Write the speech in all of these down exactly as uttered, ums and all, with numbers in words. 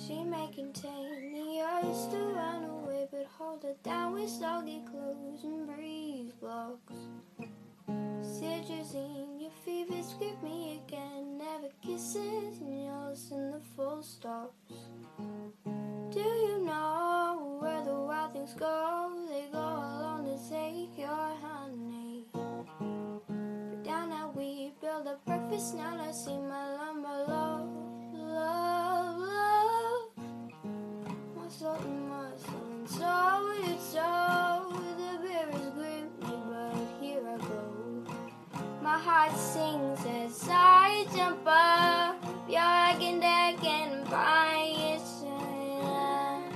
She may contain the urge to run away, but hold her down with soggy clothes and breeze blocks. Citrazine, your fevers grip me again. Never kisses and yours in the full stops. Do you know where the wild things go? They go along to take your honey. But down that we build a breakfast now. I see my love, my love, love, love. My soul and my soul and soul to soul. The beer is grimy, but here I go. My heart sings as I jump up. You're again, again, by your side.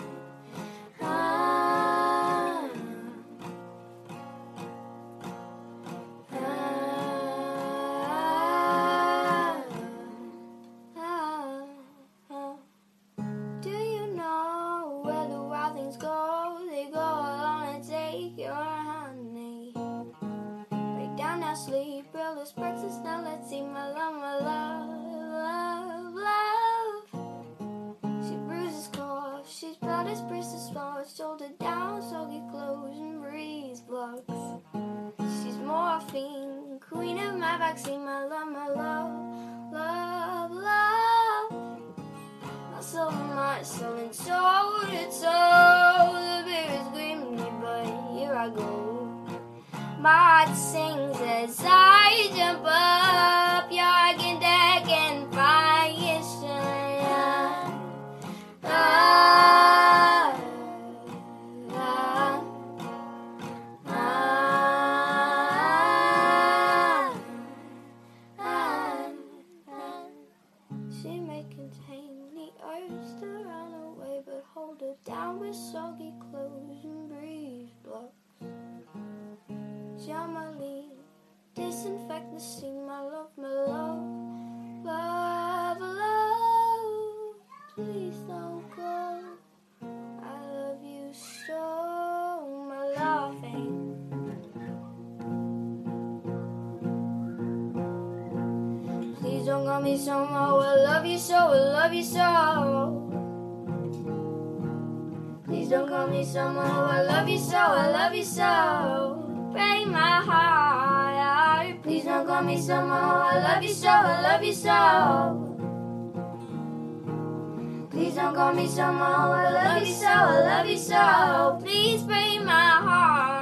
Ah, ah, ah, ah. Do you know where the wild things go? They go along and take your honey. Break down now, sleep, build us breakfast now. Let's see my love, my love, love, love. She bruises cough, she's proud as braces fall. Shoulder down, soggy clothes and breeze blocks. She's morphine, queen of my vaccine. My love, my love, love, love. My soul, my soul, and soul to toe. The beer is grimy, but here I go. My heart sings as I jump up. You're again, again, by your side. Ah, ah, ah, ah, ah. She may contain the urge to run away, but hold her down with soggy clothes and breeze blocks. Jamali, disinfect the scene, my love, my love, love, love. Please don't go. I love you so, my loving. Please don't call me so more. I love you so, I love you so. Please don't call me so more. I love you so, I love you so. Break my heart. Please don't call me so more. I love you so, I love you so. Please don't call me so more. I love you so, I love you so. Please break my heart.